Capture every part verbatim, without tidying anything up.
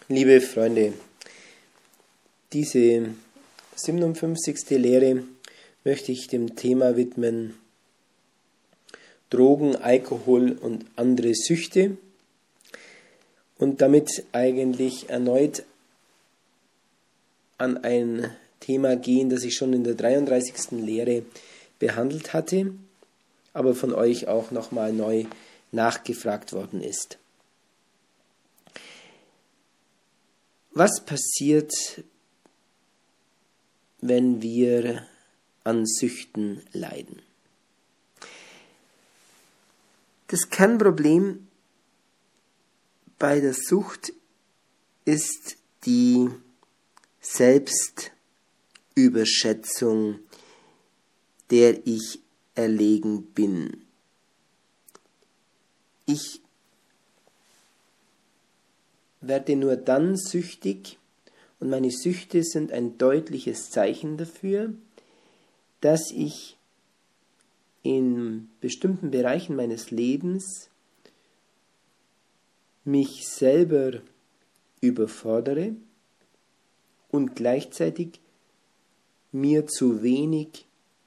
Liebe Freunde, diese siebenundfünfzigste Lehre möchte ich dem Thema widmen: Drogen, Alkohol und andere Süchte, und damit eigentlich erneut an ein Thema gehen, das ich schon in der dreiunddreißigsten Lehre behandelt hatte, aber von euch auch nochmal neu nachgefragt worden ist. Was passiert, wenn wir an Süchten leiden? Das Kernproblem bei der Sucht ist die Selbstüberschätzung, der ich erlegen bin. Ich werde nur dann süchtig, und meine Süchte sind ein deutliches Zeichen dafür, dass ich in bestimmten Bereichen meines Lebens mich selber überfordere und gleichzeitig mir zu wenig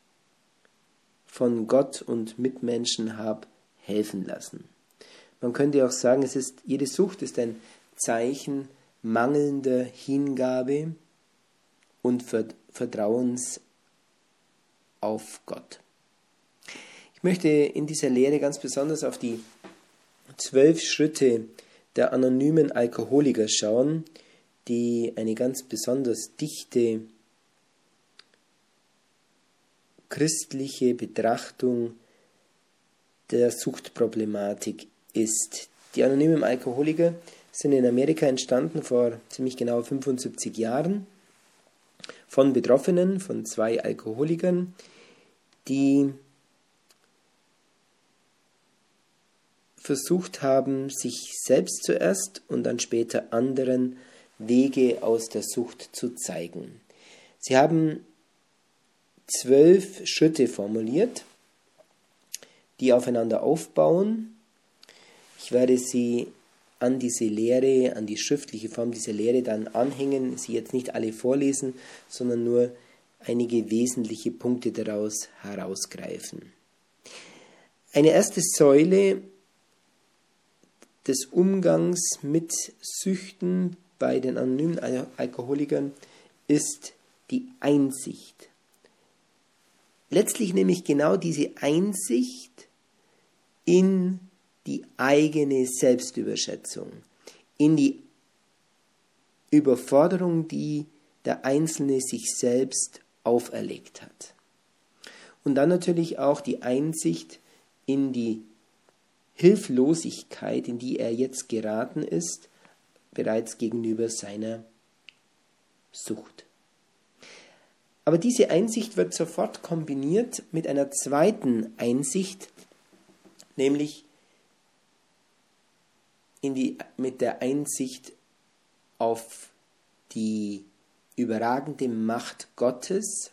von Gott und Mitmenschen habe helfen lassen. Man könnte auch sagen, es ist, jede Sucht ist ein Zeichen mangelnder Hingabe und Vertrauens auf Gott. Ich möchte in dieser Lehre ganz besonders auf die zwölf Schritte der anonymen Alkoholiker schauen, die eine ganz besonders dichte christliche Betrachtung der Suchtproblematik ist. Die anonymen Alkoholiker sind in Amerika entstanden vor ziemlich genau fünfundsiebzig Jahren von Betroffenen, von zwei Alkoholikern, die versucht haben, sich selbst zuerst und dann später anderen Wege aus der Sucht zu zeigen. Sie haben zwölf Schritte formuliert, die aufeinander aufbauen. Ich werde sie an diese Lehre, an die schriftliche Form dieser Lehre dann anhängen, sie jetzt nicht alle vorlesen, sondern nur einige wesentliche Punkte daraus herausgreifen. Eine erste Säule des Umgangs mit Süchten bei den anonymen Alkoholikern ist die Einsicht. Letztlich nämlich genau diese Einsicht in die eigene Selbstüberschätzung, in die Überforderung, die der Einzelne sich selbst auferlegt hat. Und dann natürlich auch die Einsicht in die Hilflosigkeit, in die er jetzt geraten ist, bereits gegenüber seiner Sucht. Aber diese Einsicht wird sofort kombiniert mit einer zweiten Einsicht, nämlich in die, mit der Einsicht auf die überragende Macht Gottes,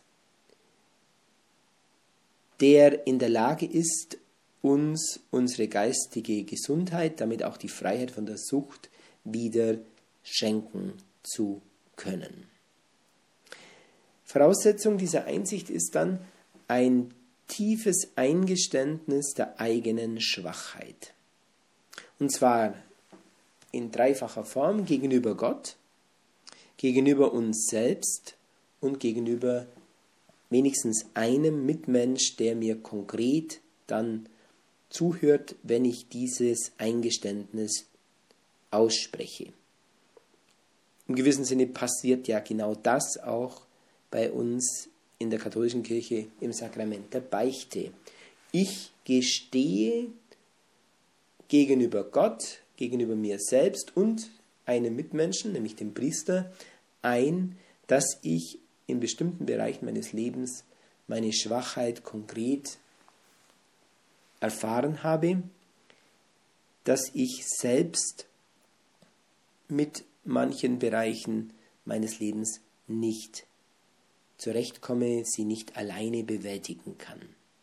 der in der Lage ist, uns unsere geistige Gesundheit, damit auch die Freiheit von der Sucht, wieder schenken zu können. Voraussetzung dieser Einsicht ist dann ein tiefes Eingeständnis der eigenen Schwachheit. Und zwar in dreifacher Form: gegenüber Gott, gegenüber uns selbst und gegenüber wenigstens einem Mitmensch, der mir konkret dann zuhört, wenn ich dieses Eingeständnis ausspreche. Im gewissen Sinne passiert ja genau das auch bei uns in der katholischen Kirche im Sakrament der Beichte. Ich gestehe gegenüber Gott, gegenüber mir selbst und einem Mitmenschen, nämlich dem Priester, ein, dass ich in bestimmten Bereichen meines Lebens meine Schwachheit konkret erfahren habe, dass ich selbst mit manchen Bereichen meines Lebens nicht zurechtkomme, sie nicht alleine bewältigen kann.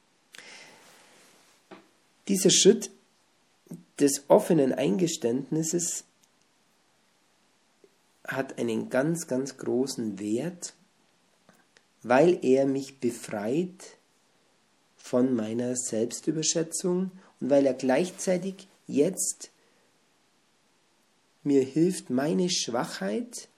Dieser Schritt des offenen Eingeständnisses hat einen ganz, ganz großen Wert, weil er mich befreit von meiner Selbstüberschätzung und weil er gleichzeitig jetzt mir hilft, meine Schwachheit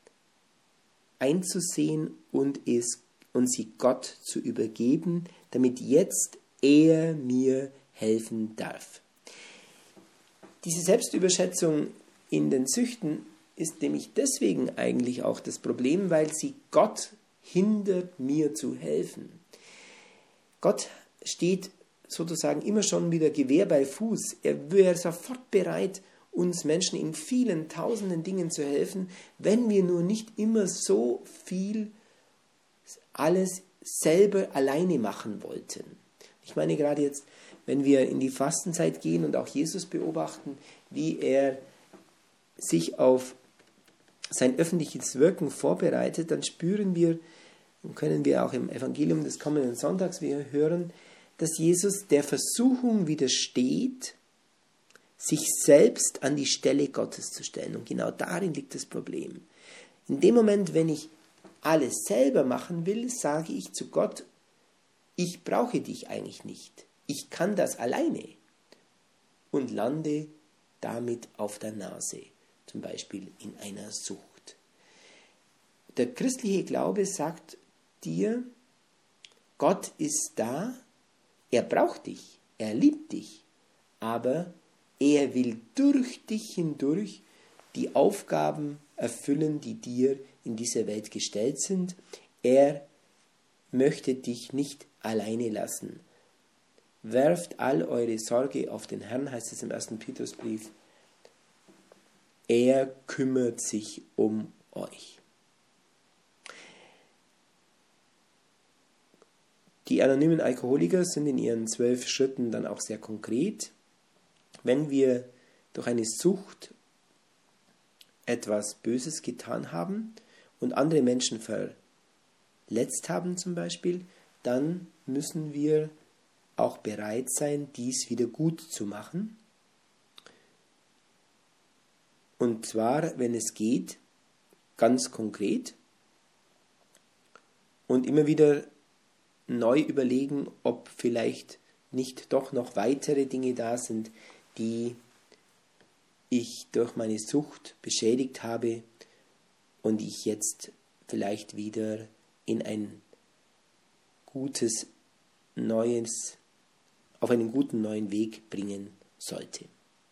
einzusehen und, es, und sie Gott zu übergeben, damit jetzt er mir helfen darf. Diese Selbstüberschätzung in den Süchten ist nämlich deswegen eigentlich auch das Problem, weil sie Gott hindert, mir zu helfen. Gott steht sozusagen immer schon wieder Gewehr bei Fuß. Er wäre sofort bereit, uns Menschen in vielen tausenden Dingen zu helfen, wenn wir nur nicht immer so viel alles selber alleine machen wollten. Ich meine gerade jetzt, wenn wir in die Fastenzeit gehen und auch Jesus beobachten, wie er sich auf sein öffentliches Wirken vorbereitet, dann spüren wir und können wir auch im Evangelium des kommenden Sonntags wieder hören, dass Jesus der Versuchung widersteht, sich selbst an die Stelle Gottes zu stellen. Und genau darin liegt das Problem. In dem Moment, wenn ich alles selber machen will, sage ich zu Gott, ich brauche dich eigentlich nicht. Ich kann das alleine. Und lande damit auf der Nase, zum Beispiel in einer Sucht. Der christliche Glaube sagt dir, Gott ist da, er braucht dich, er liebt dich, aber er will durch dich hindurch die Aufgaben erfüllen, die dir in dieser Welt gestellt sind. Er möchte dich nicht alleine lassen. Werft all eure Sorge auf den Herrn, heißt es im ersten Petrusbrief. Er kümmert sich um euch. Die anonymen Alkoholiker sind in ihren zwölf Schritten dann auch sehr konkret. Wenn wir durch eine Sucht etwas Böses getan haben und andere Menschen verletzt haben zum Beispiel, dann müssen wir auch bereit sein, dies wieder gut zu machen. Und zwar, wenn es geht, ganz konkret und immer wieder neu überlegen, ob vielleicht nicht doch noch weitere Dinge da sind, die ich durch meine Sucht beschädigt habe und ich jetzt vielleicht wieder in ein gutes, neues, auf einen guten neuen Weg bringen sollte.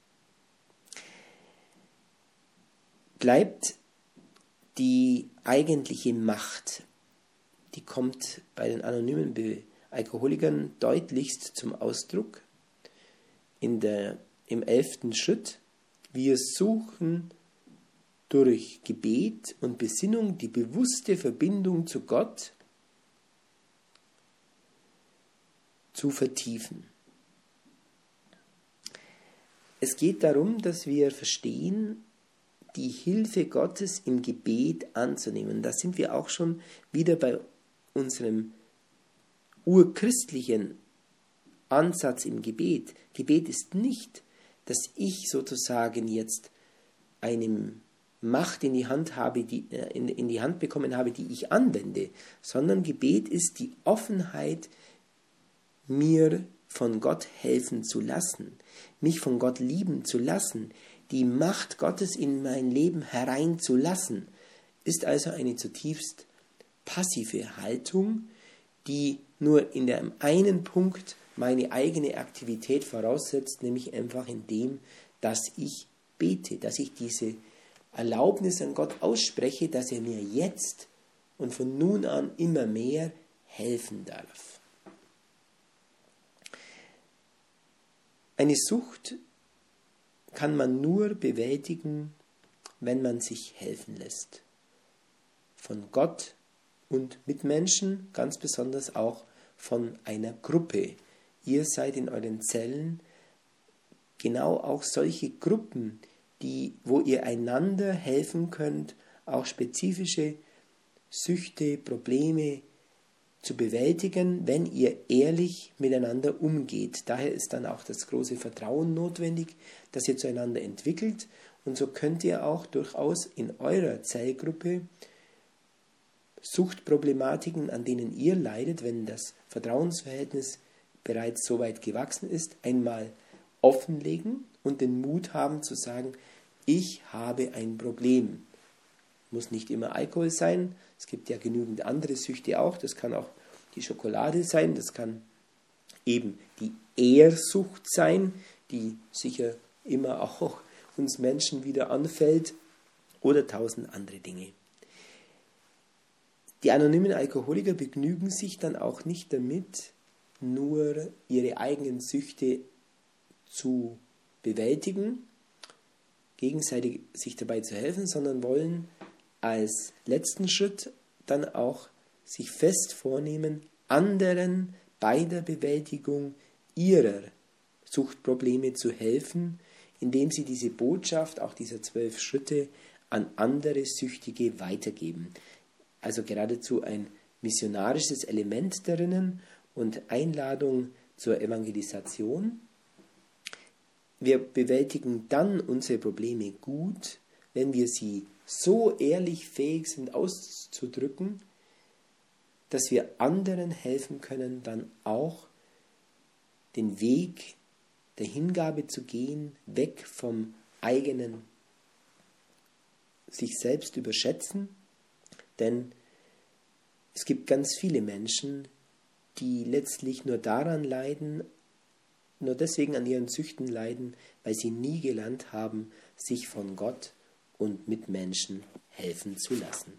Bleibt die eigentliche Macht, die kommt bei den anonymen Alkoholikern deutlichst zum Ausdruck in der, im elften Schritt. Wir suchen durch Gebet und Besinnung die bewusste Verbindung zu Gott zu vertiefen. Es geht darum, dass wir verstehen, die Hilfe Gottes im Gebet anzunehmen. Da sind wir auch schon wieder bei unserem urchristlichen Ansatz im Gebet. Gebet ist nicht, dass ich sozusagen jetzt eine Macht in die Hand habe, die, in, in die Hand bekommen habe, die ich anwende, sondern Gebet ist die Offenheit, mir von Gott helfen zu lassen, mich von Gott lieben zu lassen, die Macht Gottes in mein Leben hereinzulassen, ist also eine zutiefst passive Haltung, die nur in dem einen Punkt meine eigene Aktivität voraussetzt, nämlich einfach in dem, dass ich bete, dass ich diese Erlaubnis an Gott ausspreche, dass er mir jetzt und von nun an immer mehr helfen darf. Eine Sucht kann man nur bewältigen, wenn man sich helfen lässt. Von Gott und Mitmenschen, ganz besonders auch von einer Gruppe. Ihr seid in euren Zellen genau auch solche Gruppen, die, wo ihr einander helfen könnt, auch spezifische Süchte, Probleme zu bewältigen, wenn ihr ehrlich miteinander umgeht. Daher ist dann auch das große Vertrauen notwendig, das ihr zueinander entwickelt. Und so könnt ihr auch durchaus in eurer Zellgruppe Suchtproblematiken, an denen ihr leidet, wenn das Vertrauensverhältnis bereits so weit gewachsen ist, einmal offenlegen und den Mut haben zu sagen, ich habe ein Problem. Muss nicht immer Alkohol sein, es gibt ja genügend andere Süchte auch, das kann auch die Schokolade sein, das kann eben die Ehrsucht sein, die sicher immer auch uns Menschen wieder anfällt, oder tausend andere Dinge. Die anonymen Alkoholiker begnügen sich dann auch nicht damit, nur ihre eigenen Süchte zu bewältigen, gegenseitig sich dabei zu helfen, sondern wollen als letzten Schritt dann auch sich fest vornehmen, anderen bei der Bewältigung ihrer Suchtprobleme zu helfen, indem sie diese Botschaft, auch dieser zwölf Schritte, an andere Süchtige weitergeben. Also geradezu ein missionarisches Element darin und Einladung zur Evangelisation. Wir bewältigen dann unsere Probleme gut, wenn wir sie so ehrlich fähig sind auszudrücken, dass wir anderen helfen können, dann auch den Weg der Hingabe zu gehen, weg vom eigenen sich selbst überschätzen. Denn es gibt ganz viele Menschen, die letztlich nur daran leiden, nur deswegen an ihren Süchten leiden, weil sie nie gelernt haben, sich von Gott und Mitmenschen helfen zu lassen.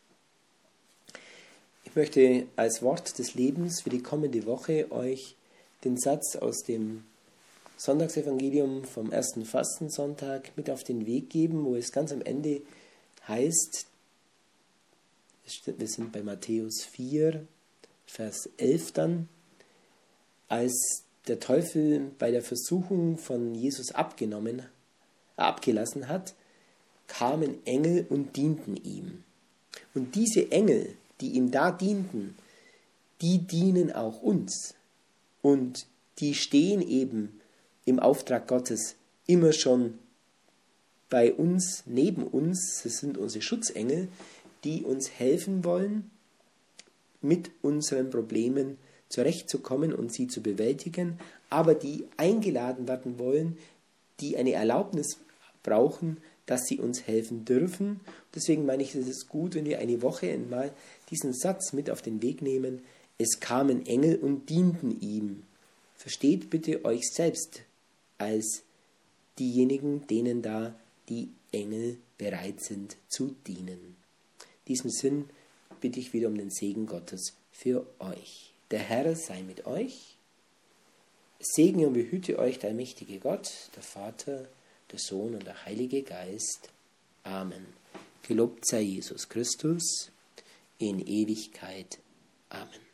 Ich möchte als Wort des Lebens für die kommende Woche euch den Satz aus dem Sonntagsevangelium vom ersten Fastensonntag mit auf den Weg geben, wo es ganz am Ende heißt, wir sind bei Matthäus vier, Vers elf dann, als der Teufel bei der Versuchung von Jesus abgenommen, äh, abgelassen hat, kamen Engel und dienten ihm. Und diese Engel, die ihm da dienten, die dienen auch uns. Und die stehen eben im Auftrag Gottes immer schon bei uns, neben uns. Das sind unsere Schutzengel, die uns helfen wollen, mit unseren Problemen zurechtzukommen und sie zu bewältigen, aber die eingeladen werden wollen, die eine Erlaubnis brauchen, dass sie uns helfen dürfen. Deswegen meine ich, es ist gut, wenn wir eine Woche einmal diesen Satz mit auf den Weg nehmen. Es kamen Engel und dienten ihm. Versteht bitte euch selbst als diejenigen, denen da die Engel bereit sind zu dienen. In diesem Sinn bitte ich wieder um den Segen Gottes für euch. Der Herr sei mit euch. Segne und behüte euch der allmächtige Gott, der Vater, der Sohn und der Heilige Geist. Amen. Gelobt sei Jesus Christus in Ewigkeit. Amen.